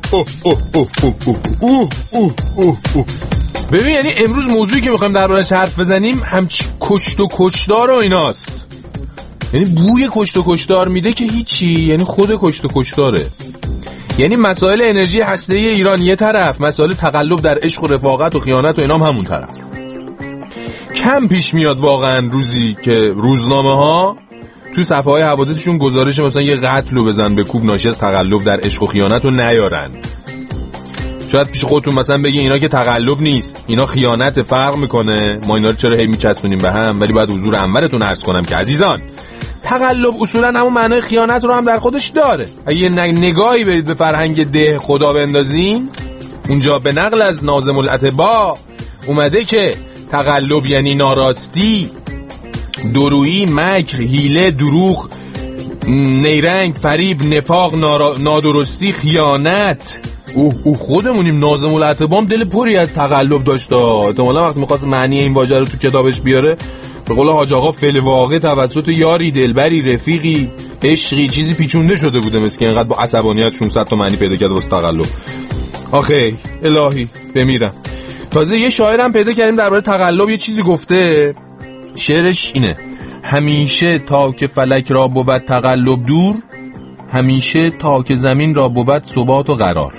ببین یعنی امروز موضوعی که میخوایم دربارش حرف بزنیم همچی کشت و کشتار و ایناست. یعنی بوی کشت و کشتار میده که هیچی، یعنی خود کشت و کشتاره. یعنی مسائل انرژی هسته‌ای ایران یه طرف، مسائل تقلب در عشق و رفاقت و خیانت و اینام همون طرف. کم پیش میاد واقعا روزی که روزنامه ها تو صفحه های حوادثشون گزارش مثلا یه قتل رو بزن به کوب ناشی از تقلب در عشق و خیانت رو نیارن. شاید پیش خودتون مثلا بگین اینا که تقلب نیست، اینا خیانت، فرق میکنه، ما اینا رو چرا هی میچسبونیم به هم. ولی باید حضور انورتون عرض کنم که عزیزان، تقلب اصولا همون معنای خیانت رو هم در خودش داره. اگه یه نگاهی برید به فرهنگ ده خدا بندازین، اونجا به نقل از ناظم الاطباء اومده که تقلب یعنی ناراستی، درویی، مکر، حیله، دروغ، نیرنگ، فریب، نفاق، نادرستی، خیانت. خودمونیم ناظم الاطباء هم دل پری از تقلب داشته. احتمالاً وقتی می‌خواست معنی این واژه رو تو کتابش بیاره، به قول حاج آقا فعل واقع توسط یاری، دلبری، رفیقی، عشقی چیزی پیچونده شده بوده، مثل که اینقدر با عصبانیت 600 تا معنی پیدا کرده واسه تقلب. آخه الهی بمیرم. تازه یه شاعرم پیدا کردیم درباره تقلب یه چیزی گفته. شعرش اینه: همیشه تا که فلک را بود تقلب دور، همیشه تا که زمین را بود ثبات و قرار.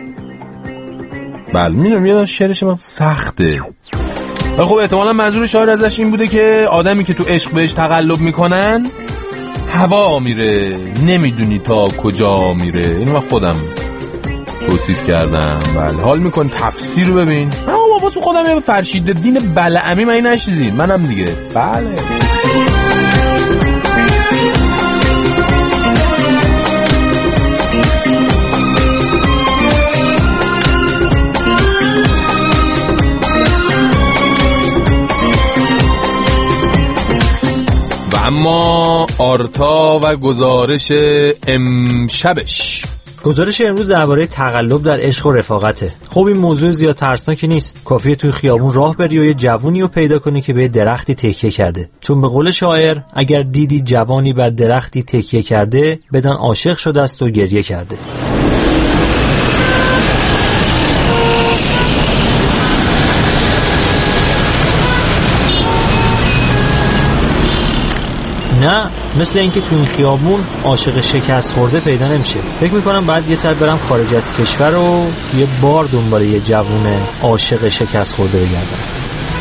بله میدونم یه شعرش من سخته، ولی خب احتمالا منظور شاعر ازش این بوده که آدمی که تو عشق بهش تقلب میکنن هوا میره، نمیدونی تا کجا میره. اینو من خودم توصیف کردم. بله حال میکن تفسیر رو ببین. من واسه خودم یه فرشید دین بلعمی من نشدیدین، منم دیگه. بله اما آرتا و گزارش امشبش. گزارش امروز درباره تقلب در عشق و رفاقته. خب این موضوع زیاد ترسناکی نیست. کافیه توی خیابون راه بری و یه جوونی رو پیدا کنی که به درختی تکیه کرده. چون به قول شاعر اگر دیدی جوانی بر درختی تکیه کرده، بدان عاشق شده است و گریه کرده. نه مثل اینکه تو این خیابون عاشق شکست خورده پیدا نمیشه. فکر میکنم بعد یه سر برم خارج از کشور و یه بار دنبال یه جوون عاشق شکست خورده بگردم.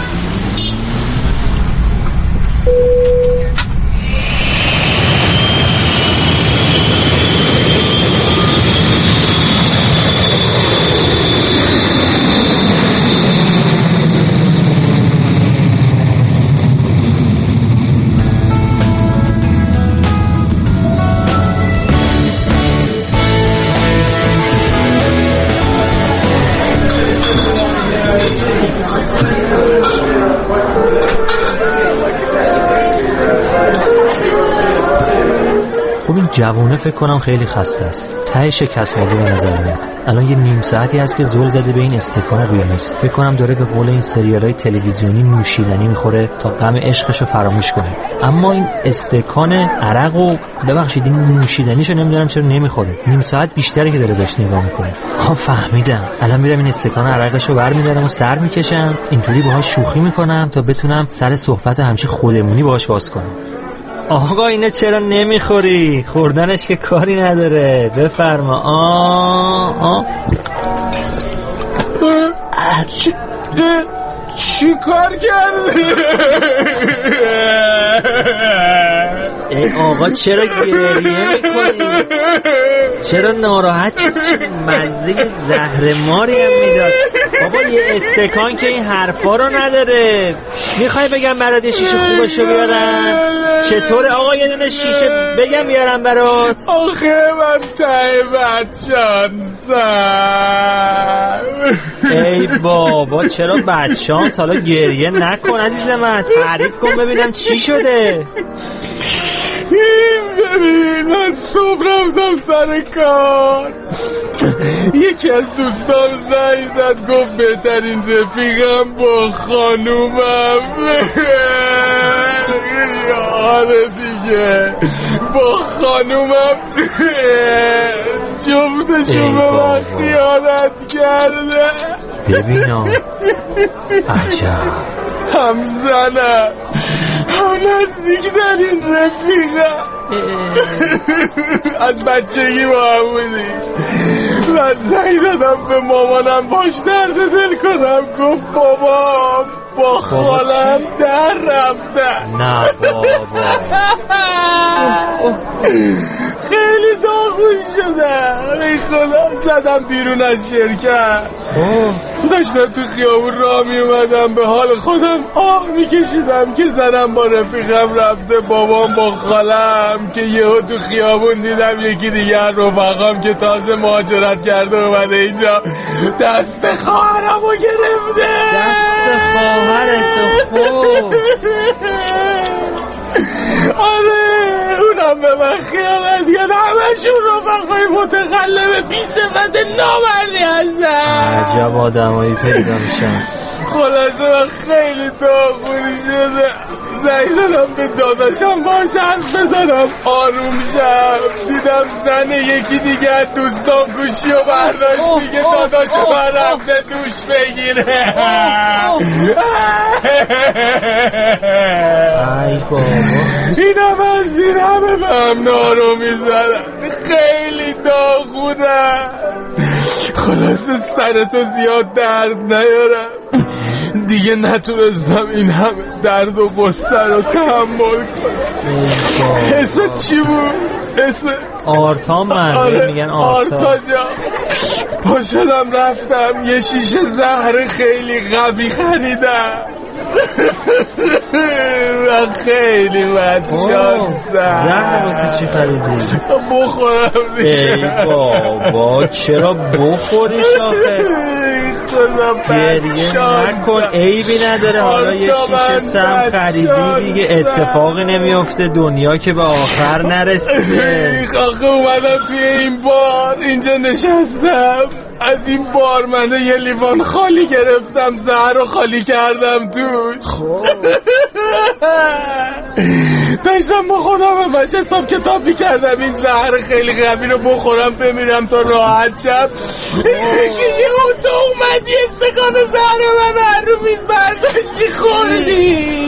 جوونه فکر کنم خیلی خسته است. ته شکست خورده به نظر میاد. الان یه نیم ساعتی هست که زل زده به این استکان روی میز. فکر کنم داره به قول این سریال‌های تلویزیونی نوشیدنی میخوره تا غم عشقشو فراموش کنه. اما این استکان عرق و ببخشید این نوشیدنیشو نمیدونم چرا نمیخوره. نیم ساعت بیشتره که داره بهش نگاه میکنه. فهمیدم. الان میرم این استکان عرقشو برمی‌دارم و سر میکشم. اینطوری باهاش شوخی میکنم تا بتونم سر صحبت همیشه خودمونی باهاش باز کنم. آقا اینه چرا نمیخوری؟ خوردنش که کاری نداره. بفرما. چی کار کردی؟ ای آقا چرا گریه میکنی؟ چرا ناراحتی؟ مزه زهر ماری هم میداد. بابا یه استکان که این حرفا رو نداره. میخوای بگم برات شیشه خوبشو بیارم؟ چطوره آقا یه دونه شیشه بگم بیارم برات؟ آخه من ته بدشانسم. ای بابا چرا بدشانس؟ حالا گریه نکن عزیز من، تعریف کن ببینم چی شده. ببین من صبح رفتم سر کار، یکی از دوستام زنگ زد گفت بهترین رفیقم با خانومم. آره دیگه با خانومم جفتشون به من خیانت کرده. ببینم عجب، هم زنم هم نزدیک در این رفیقم، از بچگی با هم بودیم. من زنگ زدم به مامانم باش درد دل کنم، گفت بابا با خالم در رفتن. نه بابا خیلی داغون شدم. ای خدا، زدم بیرون از شرکت. داشتم تو خیابون راه می اومدم، به حال خودم آه می کشیدم که زنم با رفیقم رفته، بابام با خالم، که یهو تو خیابون دیدم یکی دیگر رفقام که تازه مهاجرت کرده اومده اینجا، دست خواهرمو گرفته. دست خواهرتو؟ خوب آره، اونم به من خیانت کرد. همشون رفقای متخلف بی صفت نامردی هستن. عجب آدمایی پیدا میشن. خلاصه من خیلی داغونی شده، زنگ زدم به داداشم باش حرف بزنم آروم شم. دیدم زن یکی دیگه دوستان گوشی و برداشت، میگه داداشم من رفته دوش بگیره. ای بابا، اینم از این همه به هم نارو میزنن، خیلی داغونن. خلاصه سرتو زیاد درد نیارم دیگه، نتونستم این همه درد و غصه رو تحمل کنم. اسمت چی بود؟ اسمت آرتا. من آره، میگن آرتا جا. پا شدم رفتم یه شیشه زهر خیلی قوی خریدم. من خیلی بدشانسم. زهر واسه چی خریدی؟ بخورم دیگه. ای بابا چرا بخوریش آخه؟ گریه نکن، عیبی نداره. حالا یه شیشه سم خریدی دیگه، اتفاقی نمیفته، دنیا که به آخر نرسیده. آخه اومدم توی این بار، اینجا نشستم، از این بارمنه یه لیوان خالی گرفتم، زهر رو خالی کردم توش. داشتم با خودم همش حساب کتاب میکردم این زهر خیلی قوی رو بخورم بمیرم تا راحت شم، که یه تو اومدی استکان زهر من رو میز برداشتی خوردی.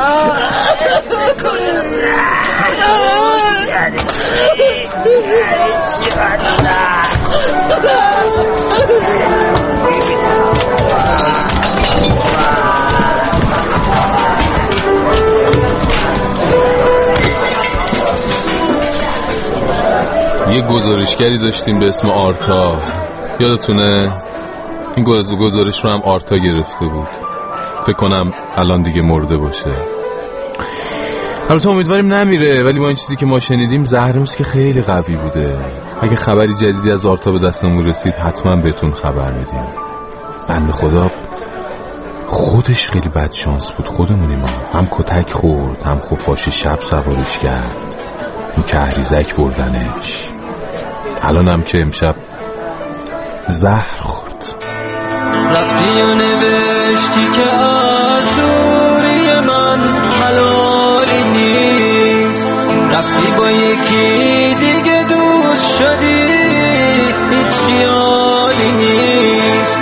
یه گزارشگری داشتیم به اسم آرتا، یادتونه؟ این گزارش رو هم آرتا گرفته بود. فکر کنم الان دیگه مرده باشه. البته امیدواریم نمیره، ولی با این چیزی که ما شنیدیم زهرموز که خیلی قوی بوده. اگه خبری جدیدی از آرتا به دستمون رسید حتما بهتون خبر میدیم. بنده خدا خودش خیلی بد شانس بود، خودمونیم هم کتک خورد، هم خفاش شب سوارش کرد، این کهریزک بردنش، الان هم که امشب زهر خورد. رفتی و نوشتی که از دوری من حلالی نیست، رفتی با یکی دیگه دوست شدی، هیچ خیالی نیست.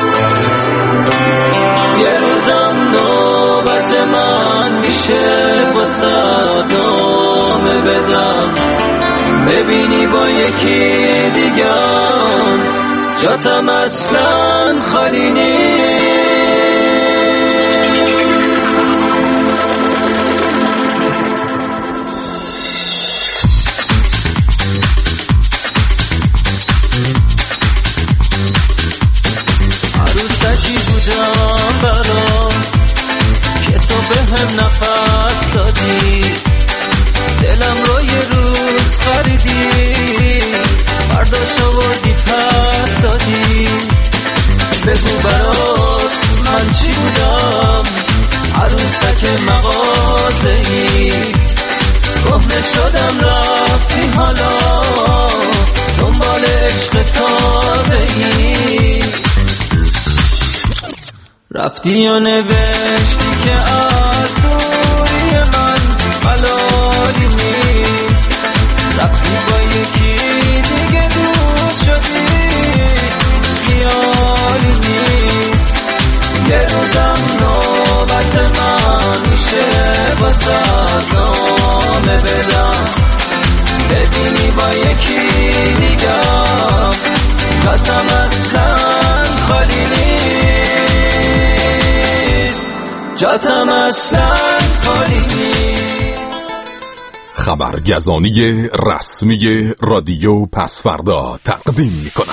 یه روزم نوبت من میشه واسه ادامه بدم، ببینی با یکی دیگم جاتم اصلا خالی نیست. عروسکی بودم برات که تو به هم نفس دادی، دلم رو یه روز خریدی، برداشت آوردی پس دادی. بگو برات من چی بودم، عروسک مغازه‌ای، کهنه شدم رفتی حالا دنبال عشق تازه‌ای. رفتی و نوشتی که از دوری من حلالی نیست، رفتی با یکی دیگه دوست شدی خیالی نیست یه روزم نوبت من میشه واسه نامه بدم ببینی با یکی دیگه جاتم اصلا خالی نیست جاتم اصلا خالی نیست. خبرگزانی رسمی رادیو پسفردا تقدیم می‌کند.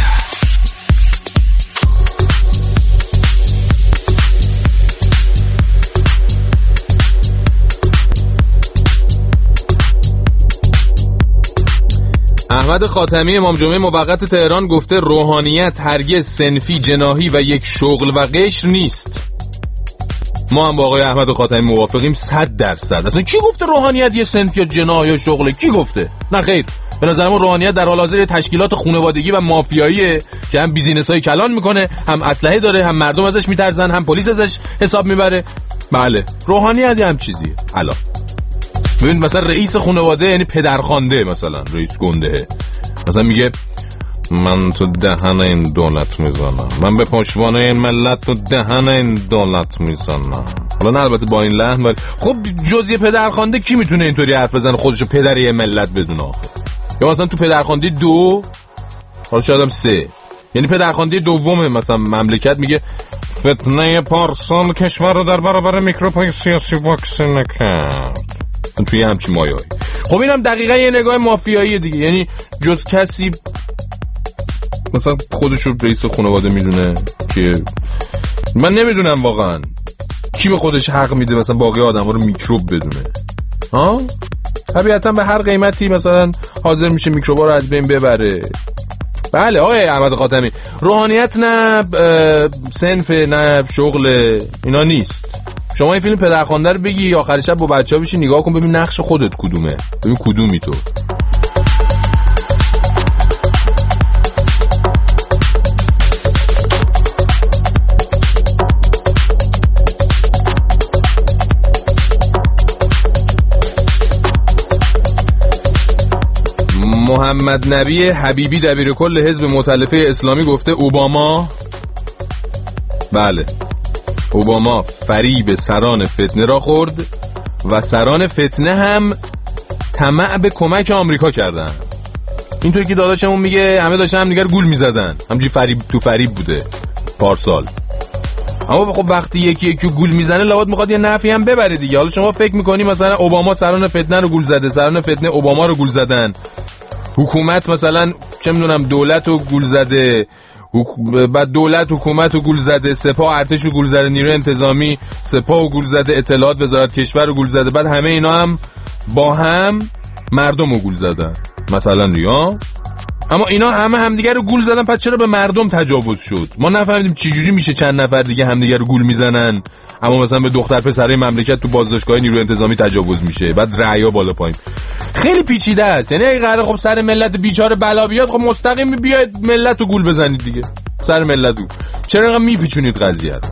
احمد خاتمی امام جمعه موقت تهران گفته روحانیت هرگز صنفی، جناحی و یک شغل و قشر نیست. ما هم با آقای احمد خاتمی موافقیم 100%. اصلا کی گفته روحانیت یه صنف یا جناح یا شغله؟ کی گفته؟ نه خیر. به نظر من روحانیت در حال حاضر تشکیلات خانوادگی و مافیاییه که هم بیزینس‌های کلان میکنه، هم اسلحه داره، هم مردم ازش میترسن، هم پلیس ازش حساب میبره. بله، روحانیت هم چیزیه. الان ببین مثلا رئیس خانواده یعنی پدرخوانده، مثلا رئیس گنده، مثلا میگه من تو دهن این دولت میزنم، من به پشتوانه این ملت تو دهن این دولت میزنم. حالا نه البته با این لحن، ولی خب جزء پدرخوانده کی میتونه اینطوری حرف بزنه خودشو پدر یه ملت بدونه آخه؟ یا مثلا تو پدرخوانده 2، حالا شاید هم 3، یعنی پدرخوانده دوم مثلا مملکت میگه فتنه پارسال کشور رو در برابر میکروب‌های سیاسی واکسن نکرد، توی همچین مایه‌ای. خب اینم دقیقاً یه نگاه مافیایی دیگه، یعنی جز کسی مثلا خودشو رئیس خانواده میدونه که من نمیدونم واقعا کی به خودش حق میده مثلا باقی آدم‌ها رو میکروب بدونه. ها طبیعتا به هر قیمتی مثلا حاضر میشه میکروبا رو از بین ببره. بله آقای احمد خاتمی، روحانیت نه صنف نه شغل اینا نیست. شما این فیلم پدرخوانده رو بگی آخر شب با بچه‌ها بشی نگاه کن ببین نقش خودت کدومه، ببین کدومی تو. محمد نبی حبیبی دبیر کل حزب مؤتلفه اسلامی گفته اوباما، بله اوباما فریب سران فتنه را خورد و سران فتنه هم طمع به کمک آمریکا کردن. اینطوری که داداشمون میگه همه داشتن هم دیگر گول میزدن، همجوری فریب تو فریب بوده پارسال. اما خب وقتی یکی گول میزنه لابد میخواد یه نفعی هم ببره دیگه. حالا شما فکر میکنی مثلا اوباما سران فتنه رو گول زده، سران فتنه اوباما رو گول زدن، حکومت مثلا چه میدونم دولت رو گول زده، بعد دولت حکومت رو گول زده، سپاه ارتش رو گول زده، نیروی انتظامی سپاه رو گول زده، اطلاعات وزارت کشور رو گول زده، بعد همه اینا هم با هم مردم رو گول زدن مثلا ریا. اما اینا همه همدیگه رو گول زدن، پس چرا به مردم تجاوز شد؟ ما نفهمیدیم چجوری میشه چند نفر دیگه همدیگه رو گول میزنن اما مثلا به دختر پسرای مملکت تو بازداشتگاه نیروی انتظامی تجاوز میشه، بعد رعیا بالا پایین. خیلی پیچیده است. یعنی اگه قراره خب سر ملت بیچاره بلا بیاد، خب مستقیم بیاید ملت رو گول بزنید دیگه، سر ملت رو. چرا انقدر میپیچونید قضیه رو؟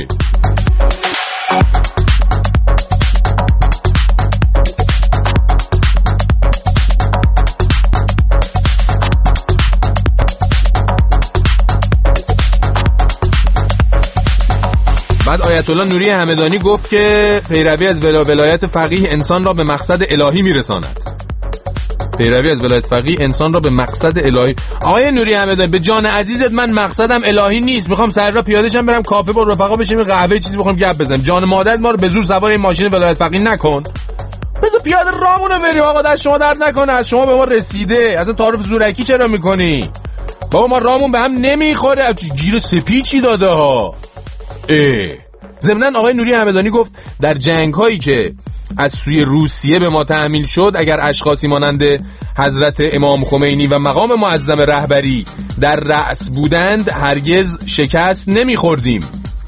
بعد آیت الله نوری همدانی گفت که پیروی از ولایت فقیه انسان را به مقصد الهی میرساند. پیروی از ولایت فقیه انسان را به مقصد الهی. آقای نوری همدانی به جان عزیزت من مقصدم الهی نیست، میخوام سر راه پیاده شم برم کافه با رفقا بشیم قهوه چیزی بخوریم گپ بزنیم. جان مادرت ما رو به زور سوار این ماشین ولایت فقیه نکن. بذار پیاده راهمون بریم آقا، دست شما درد نکنه، از شما به ما رسیده. اصلا تعارف زورکی چرا میکنی؟ بابا ما راهمون به هم نمیخوره. گیر سپیچی داده ها. ضمناً آقای نوری همدانی گفت در جنگ هایی که از سوی روسیه به ما تحمیل شد، اگر اشخاصی مانند حضرت امام خمینی و مقام معظم رهبری در رأس بودند هرگز شکست نمیخوردیم.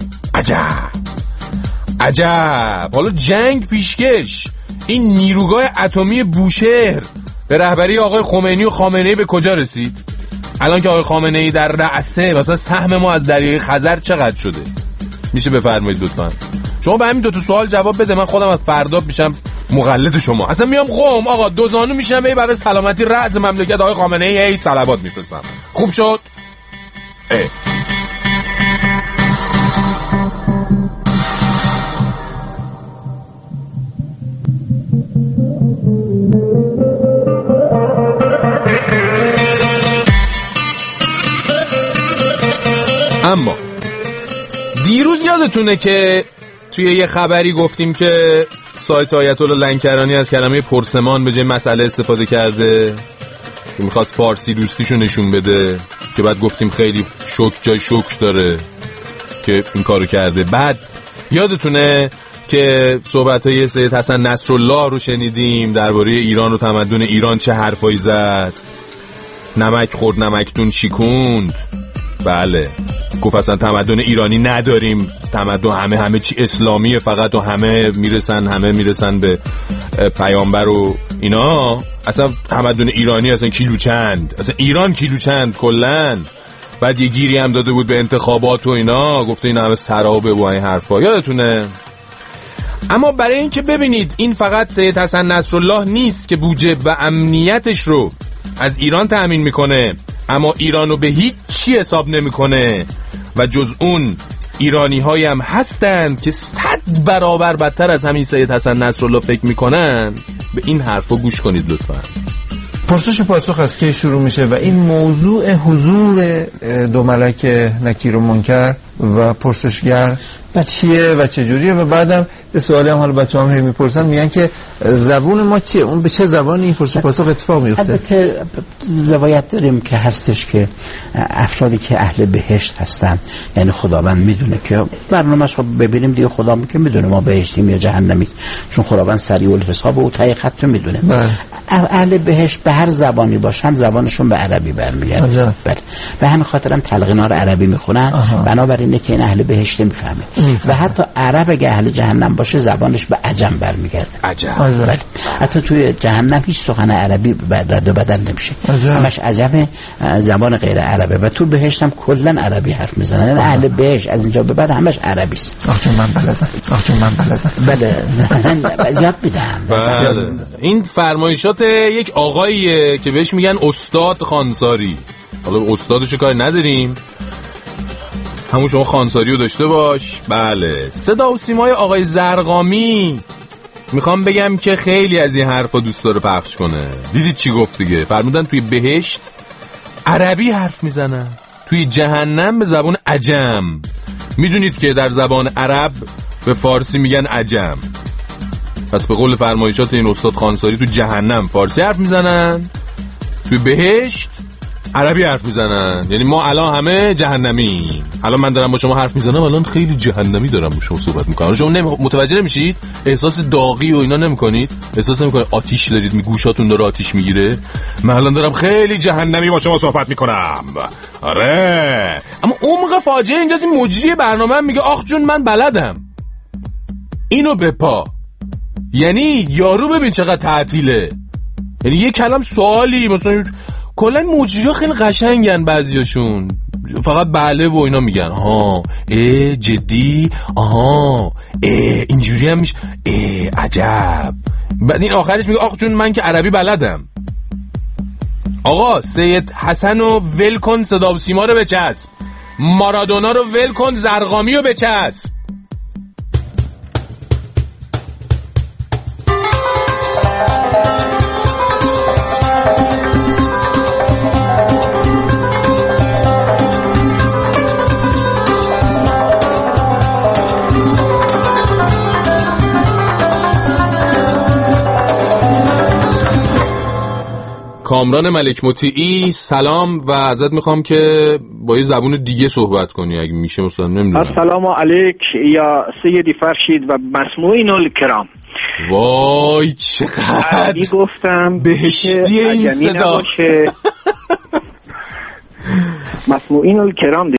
عجب. حالا جنگ پیشکش، این نیروگاه اتمی بوشهر به رهبری آقای خمینی و خامنه‌ای به کجا رسید؟ الان که آقای خامنه‌ای در رأسه، مثلا سهم ما از دریای خزر چقدر شده؟ میشه بفرمایید لطفا؟ شما به همین دو تا سوال جواب بده، من خودم از فردا میشم مقلد شما. اصلا میام قم آقا دوزانو میشم برای سلامتی رأس مملکت آقای خامنه ای صلوات میفرستم. خوب شد. اما دیروز یادتونه که توی یه خبری گفتیم که سایت آیت الله لنکرانی از کلمه پرسمان به جای مسئله استفاده کرده که میخواست فارسی دوستیشو نشون بده، که بعد گفتیم خیلی جای شوک داره که این کارو کرده. بعد یادتونه که صحبت‌های سید حسن نصرالله رو شنیدیم درباره ایران و تمدن ایران، چه حرفایی زد، نمک خورد نمکتون شیکوند. بله گفت اصلا تمدن ایرانی نداریم، تمدن همه چی اسلامیه فقط و همه میرسن به پیامبر و اینا. اصلا تمدن ایرانی اصلا کیلو چند، اصلا ایران کیلو چند کلن. بعد یه گیری هم داده بود به انتخابات و اینا، گفته این همه سرابه و این حرفا، یادتونه؟ اما برای این که ببینید این فقط سید حسن نصرالله نیست که بودجه و امنیتش رو از ایران تأمین میکنه اما ایرانو به هیچ چی حساب نمیکنه و جز اون ایرانی هایی هم هستند که 100 برابر بدتر از همین سید حسن نصرالله فکر میکنن. به این حرفا گوش کنید لطفا. پرسش و پاسخ از کی شروع میشه و این موضوع حضور دو ملک نکیر و منکر و پرسشگر و چیه و چجوریه و بعدم به سوالی هم حالا بچه‌ها هم میپرسن میگن که زبون ما چیه، اون به چه زبانی این پرسش و پاسخ اتفاق میفته. البته روایت داریم که هستش که افرادی که اهل بهشت هستن، یعنی خداوند میدونه که برنامه‌اش رو ببینیم دیگه، خدا که میدونه ما بهشتیم یا جهنمی، چون خداوند سریع الحساب و تای خط رو میدونه. اهل بهشت به هر زبانی باشن زبانشون به عربی برمیگرده. بله به همین خاطر هم تلقینا رو عربی میخونن، بنابراینه که این اهل بهشت میفهمه. و حتی عرب اگه اهل جهنم باشه زبانش به عجم برمیگرده. عجم. بله. حتی توی جهنم هیچ سخن عربی رد و بدل نمیشه، همش عجم، زبان غیر عربه. و تو بهشت هم کلا عربی حرف میزنن، یعنی اهل بهشت از اینجا به بعد همش عربی است. آخه من بلدم. بله زیاد میدم. این فرمایشات یک آقاییه که بهش میگن استاد خانساری. حالا استادشو کاری نداریم، همون شما خانساری رو داشته باش. بله صدا و سیمای آقای زرقامی میخوام بگم که خیلی از این حرفا دوست داره پخش کنه. دیدید چی گفت دیگه؟ فرمودن توی بهشت عربی حرف میزنن، توی جهنم به زبان عجم. میدونید که در زبان عرب به فارسی میگن عجم، پس به قول فرمایشات این استاد خانساری تو جهنم فارسی حرف میزنن، توی بهشت عربی حرف میزنن. یعنی ما الان همه جهنمی. الان من دارم با شما حرف میزنم، الان خیلی جهنمی دارم با شما صحبت میکنم. شما متوجه نمیشید؟ احساس داغی و اینا نمیکنید؟ احساس نمیکنید آتیش دارید، گوشاتون داره آتیش میگیره؟ من الان دارم خیلی جهنمی با شما صحبت میکنم. آره اما عمق فاجعه اینجاست، این مجری برنامه میگه آخ جون من بلدم اینو بپا. یعنی یارو ببین چقدر تعطیله. یعنی یه کلام سوالی مثلا کلا مجری‌ها خیلی قشنگن، بعضیاشون فقط بله و اینا میگن. ها جدی، آها اینجوری هم میشه، عجب. بعد این آخرش میگه آخ جون من که عربی بلدم. آقا سید حسن رو ول کن، صدا و سیما رو بچسب، مارادونا رو ول کن، زرقامی رو بچسب. کامران ملک مطیعی سلام و ازت میخوام که با یه زبون دیگه صحبت کنی اگه میشه، مثلا نمیدونم. السلام علیک یا سیدی فرشید و مسموعین الکرام. وای چقدر گفتم بهشتی این صدا. مسموعین الکرام